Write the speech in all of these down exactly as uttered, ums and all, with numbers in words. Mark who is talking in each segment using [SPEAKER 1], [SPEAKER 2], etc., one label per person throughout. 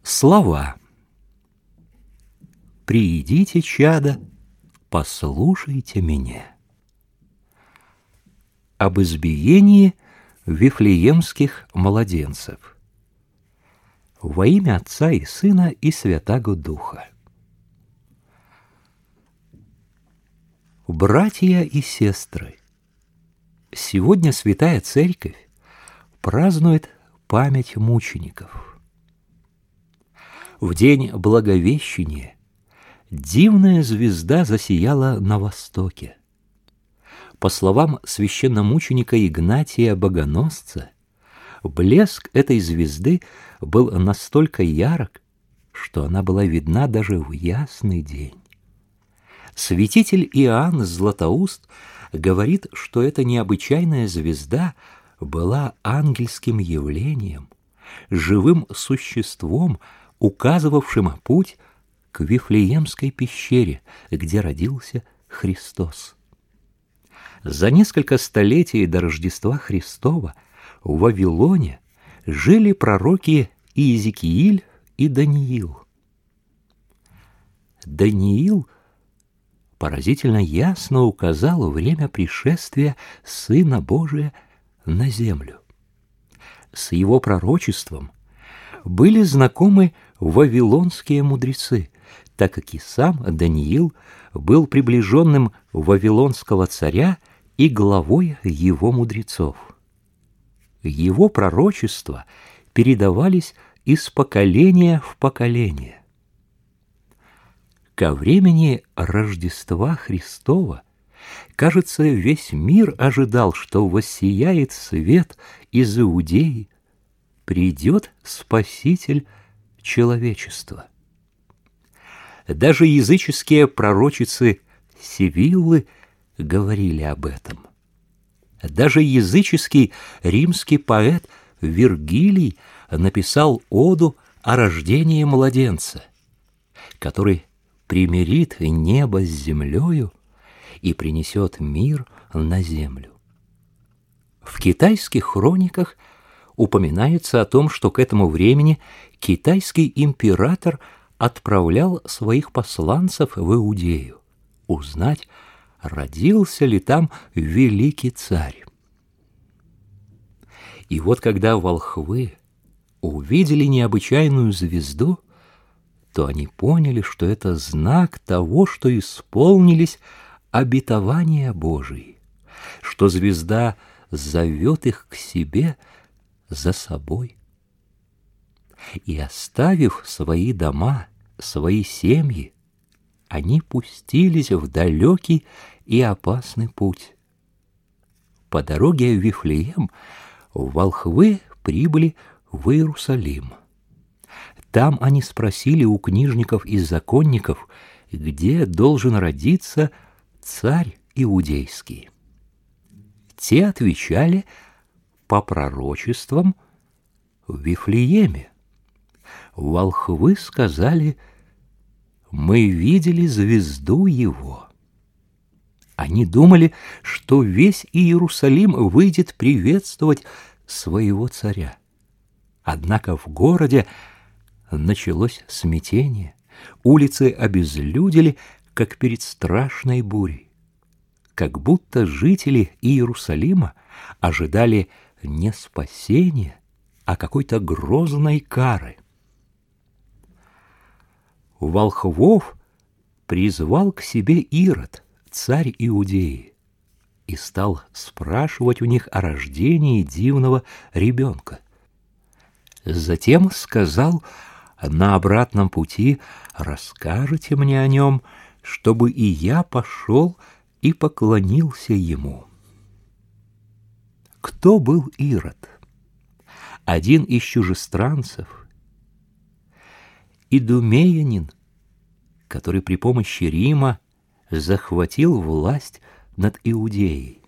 [SPEAKER 1] Слова. Приидите, чада, послушайте меня. Об избиении вифлеемских младенцев. Во имя Отца и Сына и Святаго Духа. Братья и сестры, сегодня Святая Церковь празднует память мучеников. В день Благовещения дивная звезда засияла на востоке. По словам священномученика Игнатия Богоносца, блеск этой звезды был настолько ярок, что она была видна даже в ясный день. Святитель Иоанн Златоуст говорит, что эта необычайная звезда была ангельским явлением, живым существом, указывавшим путь к Вифлеемской пещере, где родился Христос. За несколько столетий до Рождества Христова в Вавилоне жили пророки Иезекииль и Даниил. Даниил поразительно ясно указал время пришествия Сына Божия на землю. С его пророчеством были знакомы вавилонские мудрецы, так как и сам Даниил был приближенным вавилонского царя и главой его мудрецов. Его пророчества передавались из поколения в поколение. Ко времени Рождества Христова, кажется, весь мир ожидал, что воссияет свет из Иудеи, придет Спаситель человечества. Даже языческие пророчицы Сивиллы говорили об этом. Даже языческий римский поэт Вергилий написал оду о рождении младенца, который примирит небо с землею и принесет мир на землю. В китайских хрониках упоминается о том, что к этому времени китайский император отправлял своих посланцев в Иудею узнать, родился ли там великий царь. И вот когда волхвы увидели необычайную звезду, то они поняли, что это знак того, что исполнились обетования Божии, что звезда зовет их к себе за собой. И, оставив свои дома, свои семьи, они пустились в далекий и опасный путь. По дороге в Вифлеем волхвы прибыли в Иерусалим. Там они спросили у книжников и законников, где должен родиться царь иудейский. Те отвечали по пророчествам в Вифлееме. Волхвы сказали: «Мы видели звезду его». Они думали, что весь Иерусалим выйдет приветствовать своего царя. Однако в городе началось смятение, улицы обезлюдили, как перед страшной бурей. Как будто жители Иерусалима ожидали не спасения, а какой-то грозной кары. Волхвов призвал к себе Ирод, царь Иудеи, и стал спрашивать у них о рождении дивного ребенка. Затем сказал: «На обратном пути расскажете мне о нем, чтобы и я пошел и поклонился ему». Кто был Ирод? Один из чужестранцев, идумеянин, который при помощи Рима захватил власть над Иудеей.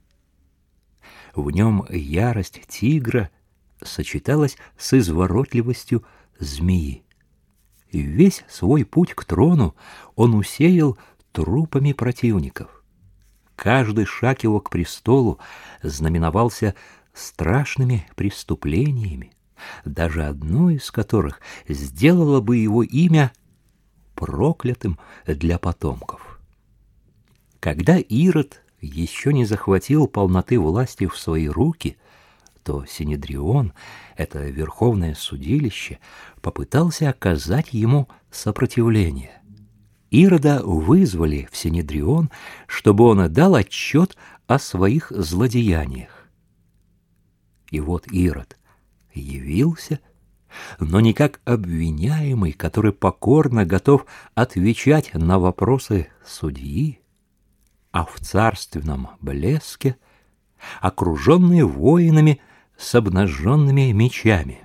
[SPEAKER 1] В нем ярость тигра сочеталась с изворотливостью змеи. И весь свой путь к трону он усеял трупами противников. Каждый шаг его к престолу знаменовался страшными преступлениями, даже одно из которых сделало бы его имя проклятым для потомков. Когда Ирод еще не захватил полноты власти в свои руки, то Синедрион, это верховное судилище, попытался оказать ему сопротивление. Ирода вызвали в Синедрион, чтобы он дал отчет о своих злодеяниях. И вот Ирод явился, но не как обвиняемый, который покорно готов отвечать на вопросы судьи, а в царственном блеске, окруженный воинами с обнаженными мечами.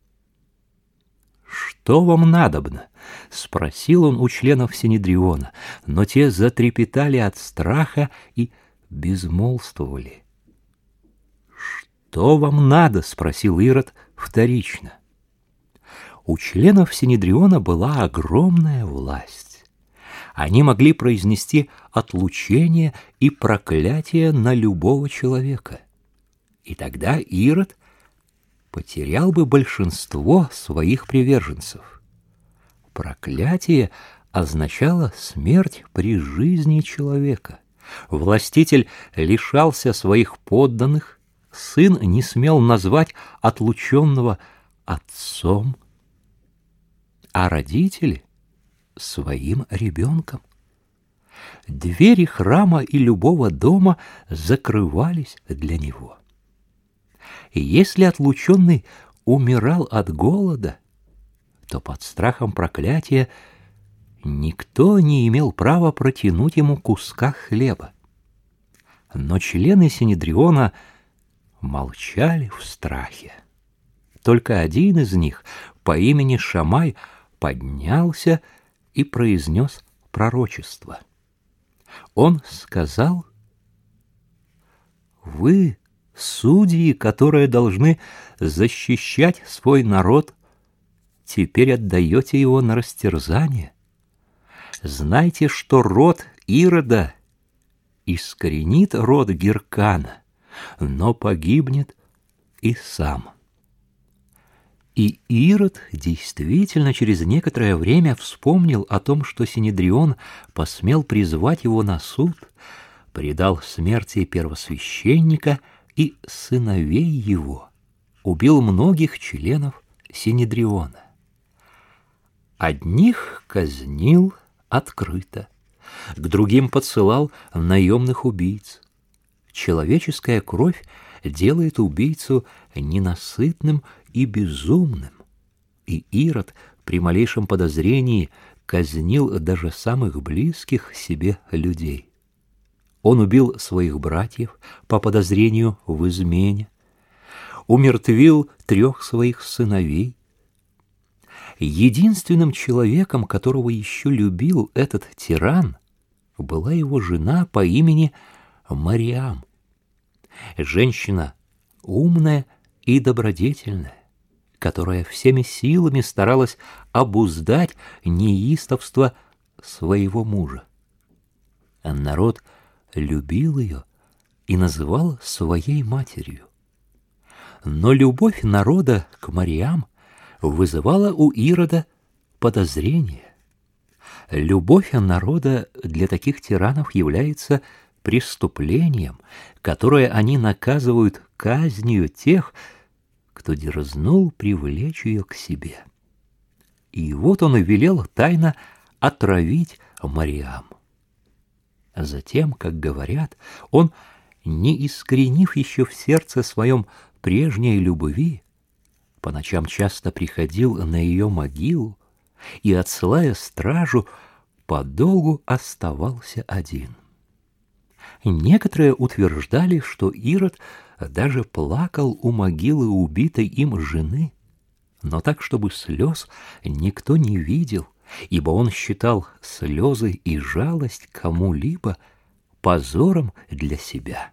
[SPEAKER 1] «Что вам надобно?» — спросил он у членов Синедриона, но те затрепетали от страха и безмолвствовали. «Что вам надо?» — спросил Ирод вторично. У членов Синедриона была огромная власть. Они могли произнести отлучение и проклятие на любого человека. И тогда Ирод потерял бы большинство своих приверженцев. Проклятие означало смерть при жизни человека. Властитель лишался своих подданных, сын не смел назвать отлученного отцом, а родители — своим ребенком. Двери храма и любого дома закрывались для него. И если отлученный умирал от голода, то под страхом проклятия никто не имел права протянуть ему куска хлеба. Но члены Синедриона молчали в страхе. Только один из них, по имени Шамай, поднялся и произнес пророчество. Он сказал: «Вы, судьи, которые должны защищать свой народ, теперь отдаете его на растерзание. Знайте, что род Ирода искоренит род Гиркана, но погибнет и сам». И Ирод действительно через некоторое время вспомнил о том, что Синедрион посмел призвать его на суд, предал смерти первосвященника и сыновей его, убил многих членов Синедриона. Одних казнил открыто, к другим подсылал наемных убийц. Человеческая кровь делает убийцу ненасытным и безумным, и Ирод при малейшем подозрении казнил даже самых близких себе людей. Он убил своих братьев по подозрению в измене, умертвил трех своих сыновей. Единственным человеком, которого еще любил этот тиран, была его жена по имени Мариам. Женщина умная и добродетельная, которая всеми силами старалась обуздать неистовство своего мужа. А народ любил ее и называл своей матерью. Но любовь народа к Мариам вызывала у Ирода подозрение. Любовь народа для таких тиранов является преступлением, которое они наказывают казнью тех, кто дерзнул привлечь ее к себе. И вот он и велел тайно отравить Мариам. А затем, как говорят, он, не искоренив еще в сердце своем прежней любви, по ночам часто приходил на ее могилу и, отсылая стражу, подолгу оставался один. Некоторые утверждали, что Ирод даже плакал у могилы убитой им жены, но так, чтобы слез никто не видел, ибо он считал слезы и жалость кому-либо позором для себя.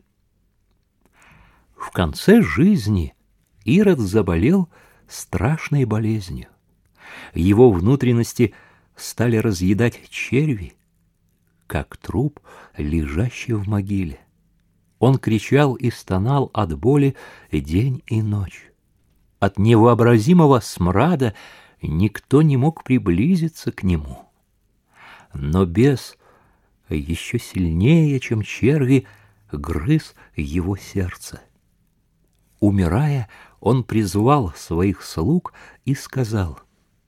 [SPEAKER 1] В конце жизни Ирод заболел страшной болезнью. Его внутренности стали разъедать черви, как труп, лежащий в могиле. Он кричал и стонал от боли день и ночь. От невообразимого смрада никто не мог приблизиться к нему. Но бес еще сильнее, чем черви, грыз его сердце. Умирая, он призвал своих слуг и сказал: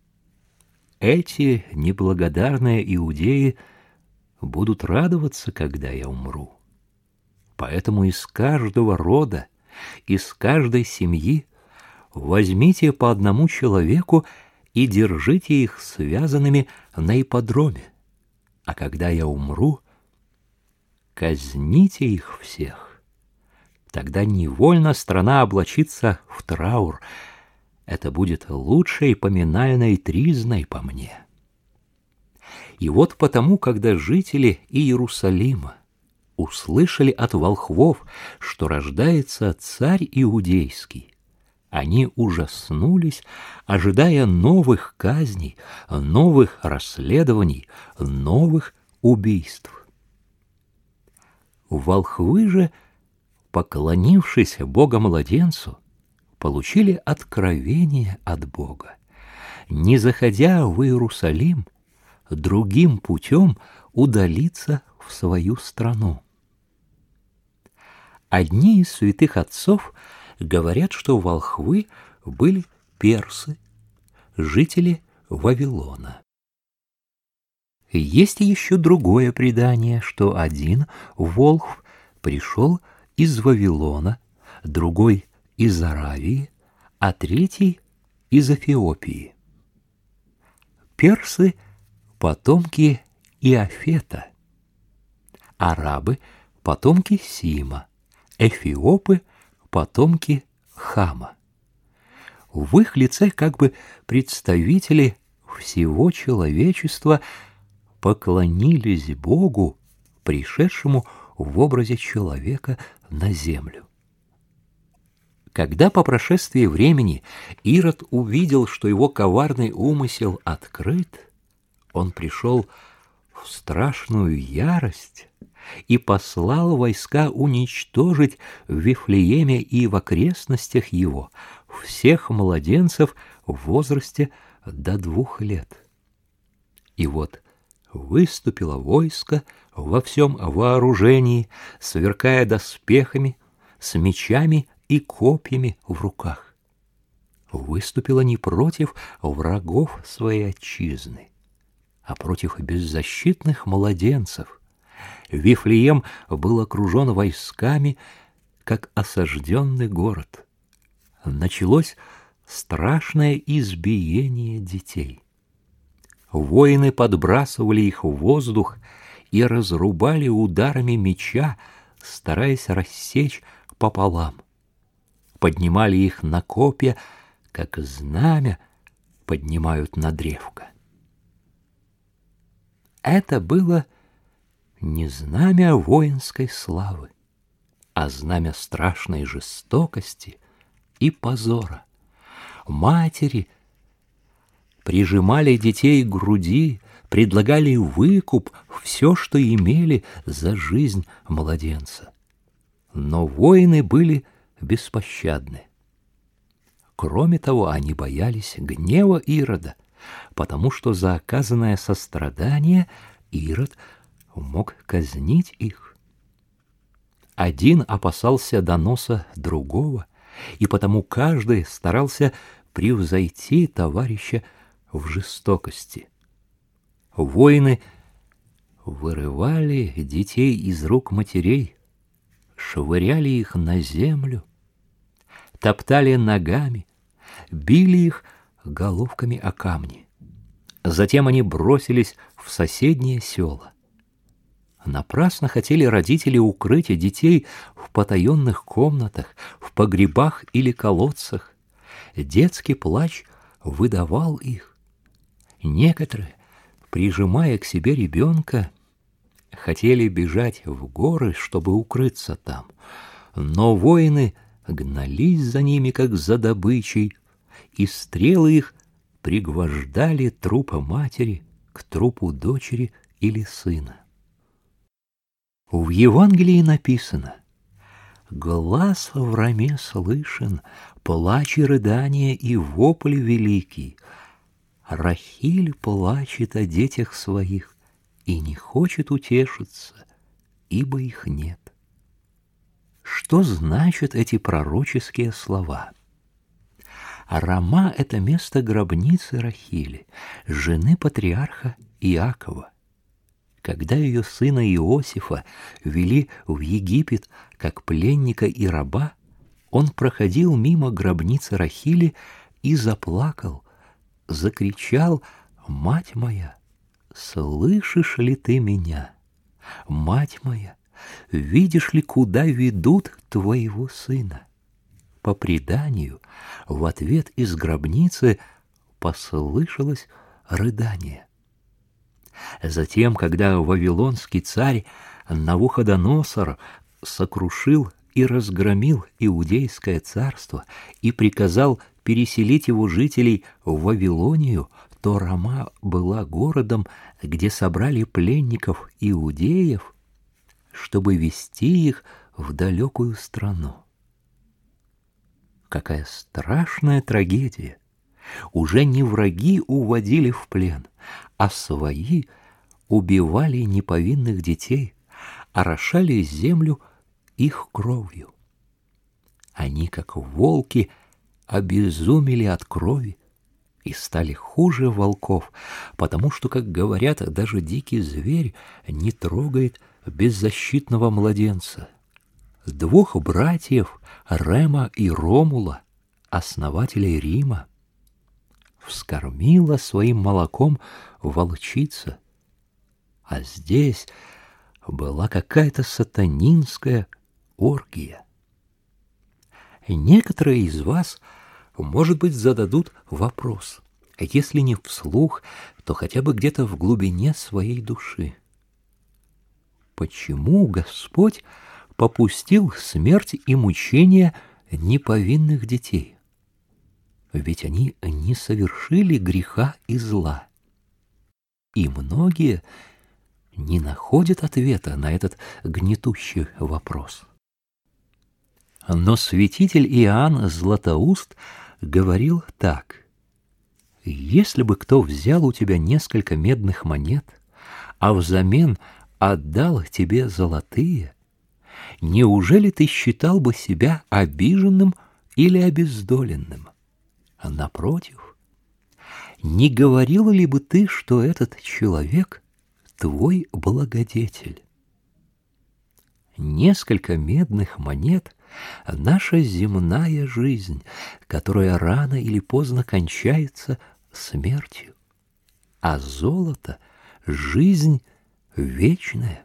[SPEAKER 1] «Эти неблагодарные иудеи будут радоваться, когда я умру. Поэтому из каждого рода, из каждой семьи возьмите по одному человеку и держите их связанными на ипподроме, а когда я умру, казните их всех. Тогда невольно страна облачится в траур. Это будет лучшей поминальной тризной по мне». И вот потому, когда жители Иерусалима услышали от волхвов, что рождается царь иудейский, они ужаснулись, ожидая новых казней, новых расследований, новых убийств. Волхвы же, поклонившись Бога-младенцу, получили откровение от Бога. Не заходя в Иерусалим, другим путем удалиться в свою страну. Одни из святых отцов говорят, что волхвы были персы, жители Вавилона. Есть еще другое предание, что один волхв пришел из Вавилона, другой из Аравии, а третий из Эфиопии. Персы — потомки Иофета, арабы — потомки Сима, эфиопы — потомки Хама. В их лице как бы представители всего человечества поклонились Богу, пришедшему в образе человека на землю. Когда по прошествии времени Ирод увидел, что его коварный умысел открыт, он пришел в страшную ярость и послал войска уничтожить в Вифлееме и в окрестностях его всех младенцев в возрасте до двух лет. И вот выступило войско во всем вооружении, сверкая доспехами, с мечами и копьями в руках. Выступило не против врагов своей отчизны, а против беззащитных младенцев. Вифлеем был окружен войсками, как осажденный город. Началось страшное избиение детей. Воины подбрасывали их в воздух и разрубали ударами меча, стараясь рассечь пополам. Поднимали их на копья, как знамя поднимают на древко. Это было не знамя воинской славы, а знамя страшной жестокости и позора. Матери прижимали детей к груди, предлагали выкуп, все, что имели, за жизнь младенца. Но воины были беспощадны. Кроме того, они боялись гнева Ирода, потому что за оказанное сострадание Ирод мог казнить их. Один опасался доноса другого, и потому каждый старался превзойти товарища в жестокости. Воины вырывали детей из рук матерей, швыряли их на землю, топтали ногами, били их головками о камни. Затем они бросились в соседние села. Напрасно хотели родители укрыть детей в потаенных комнатах, в погребах или колодцах. Детский плач выдавал их. Некоторые, прижимая к себе ребенка, хотели бежать в горы, чтобы укрыться там. Но воины гнались за ними, как за добычей, и стрелы их пригвождали трупа матери к трупу дочери или сына. В Евангелии написано: Глас в раме слышен, плач и рыдание и вопль великий. Рахиль плачет о детях своих и не хочет утешиться, ибо их нет. Что значат эти пророческие слова? Рама — это место гробницы Рахили, жены патриарха Иакова. Когда ее сына Иосифа вели в Египет как пленника и раба, он проходил мимо гробницы Рахили и заплакал, закричал: «Мать моя, слышишь ли ты меня? Мать моя, видишь ли, куда ведут твоего сына?» По преданию, в ответ из гробницы послышалось рыдание. Затем, когда вавилонский царь Навуходоносор сокрушил и разгромил Иудейское царство и приказал переселить его жителей в Вавилонию, то Рама была городом, где собрали пленников иудеев, чтобы вести их в далекую страну. Какая страшная трагедия! Уже не враги уводили в плен, а свои убивали неповинных детей, орошали землю их кровью. Они, как волки, обезумели от крови и стали хуже волков, потому что, как говорят, даже дикий зверь не трогает беззащитного младенца. Двух братьев, Рема и Ромула, основателей Рима, вскормила своим молоком волчица, а здесь была какая-то сатанинская оргия. Некоторые из вас, может быть, зададут вопрос, если не вслух, то хотя бы где-то в глубине своей души. Почему Господь попустил смерть и мучения неповинных детей? Ведь они не совершили греха и зла. И многие не находят ответа на этот гнетущий вопрос. Но святитель Иоанн Златоуст говорил так: «Если бы кто взял у тебя несколько медных монет, а взамен отдал тебе золотые, неужели ты считал бы себя обиженным или обездоленным? А напротив, не говорил ли бы ты, что этот человек твой благодетель?» Несколько медных монет — наша земная жизнь, которая рано или поздно кончается смертью, а золото — жизнь вечная.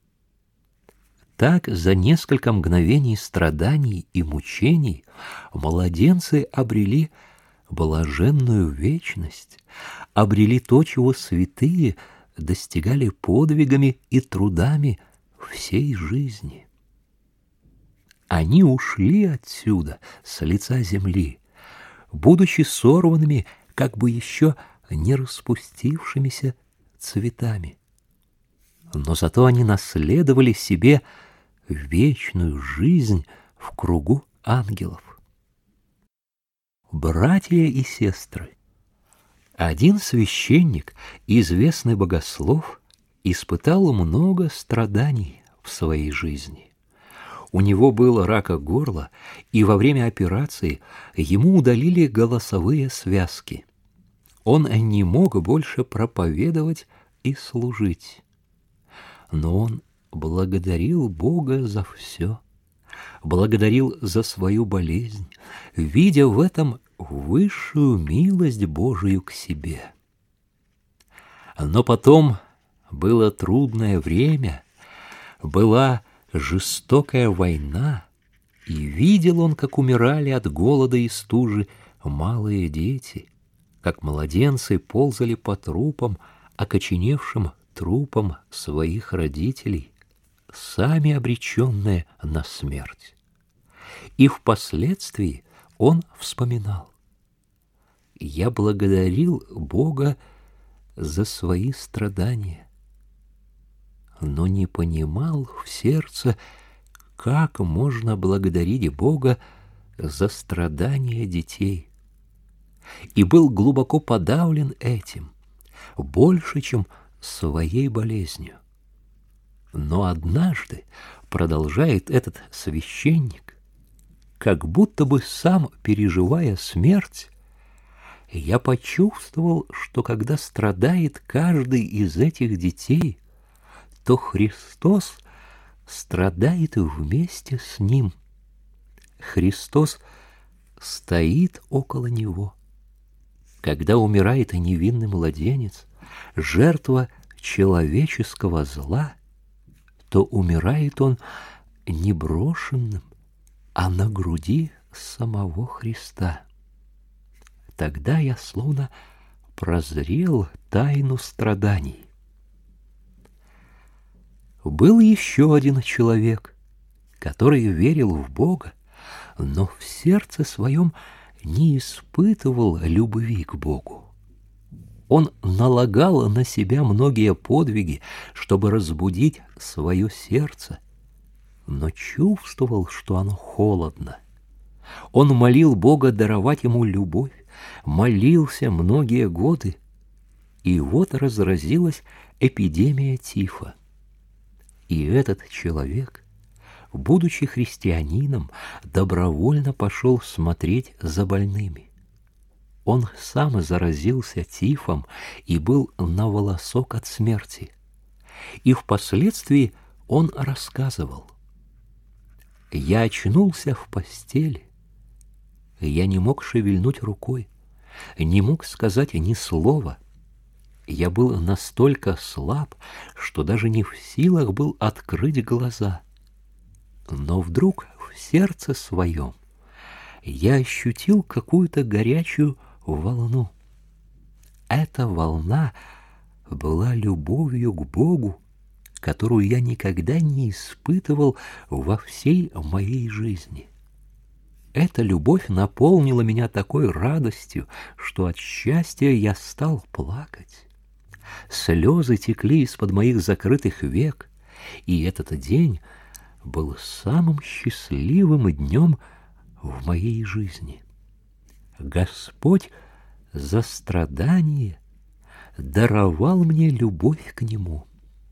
[SPEAKER 1] Так за несколько мгновений страданий и мучений младенцы обрели блаженную вечность, обрели то, чего святые достигали подвигами и трудами всей жизни. Они ушли отсюда, с лица земли, будучи сорванными, как бы еще не распустившимися цветами. Но зато они наследовали себе вечную жизнь в кругу ангелов. Братья и сестры, один священник, известный богослов, испытал много страданий в своей жизни. У него было рака горла, и во время операции ему удалили голосовые связки. Он не мог больше проповедовать и служить. Но он благодарил Бога за все, благодарил за свою болезнь, видя в этом высшую милость Божию к себе. Но потом было трудное время, была жестокая война, и видел он, как умирали от голода и стужи малые дети, как младенцы ползали по трупам, окоченевшим трупам своих родителей, сами обреченные на смерть. И впоследствии он вспоминал: «Я благодарил Бога за свои страдания, но не понимал в сердце, как можно благодарить Бога за страдания детей, и был глубоко подавлен этим, больше, чем своей болезнью. Но однажды, продолжает этот священник, как будто бы сам переживая смерть, я почувствовал, что когда страдает каждый из этих детей, то Христос страдает вместе с ним. Христос стоит около него. Когда умирает невинный младенец, жертва человеческого зла, то умирает он не брошенным, а на груди самого Христа. Тогда я словно прозрел тайну страданий. Был еще один человек, который верил в Бога, но в сердце своем не испытывал любви к Богу. Он налагал на себя многие подвиги, чтобы разбудить свое сердце, но чувствовал, что оно холодно. Он молил Бога даровать ему любовь, молился многие годы, и вот разразилась эпидемия тифа. И этот человек, будучи христианином, добровольно пошел смотреть за больными. Он сам заразился тифом и был на волосок от смерти. И впоследствии он рассказывал: «Я очнулся в постели. Я не мог шевельнуть рукой, не мог сказать ни слова. Я был настолько слаб, что даже не в силах был открыть глаза. Но вдруг в сердце своем я ощутил какую-то горячую волну. Эта волна была любовью к Богу, которую я никогда не испытывал во всей моей жизни. Эта любовь наполнила меня такой радостью, что от счастья я стал плакать. Слезы текли из-под моих закрытых век, и этот день был самым счастливым днем в моей жизни. Господь за страдание даровал мне любовь к Нему.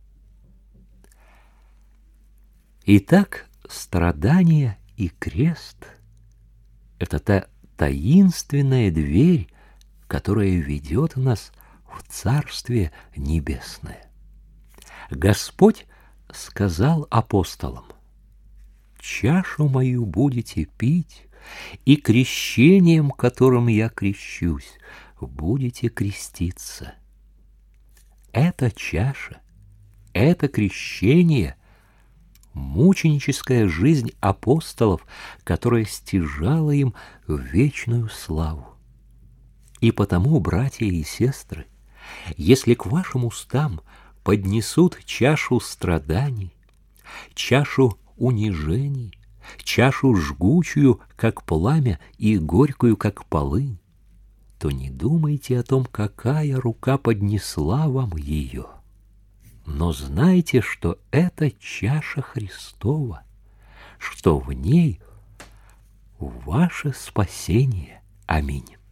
[SPEAKER 1] Итак, страдание и крест — это та таинственная дверь, которая ведет нас в Царствие Небесное. Господь сказал апостолам: «Чашу мою будете пить, и крещением, которым я крещусь, будете креститься». Эта чаша, это крещение — мученическая жизнь апостолов, которая стяжала им вечную славу. И потому, братья и сестры, если к вашим устам поднесут чашу страданий, чашу унижений, чашу жгучую, как пламя, и горькую, как полынь, то не думайте о том, какая рука поднесла вам ее. Но знайте, что это чаша Христова, что в ней ваше спасение. Аминь.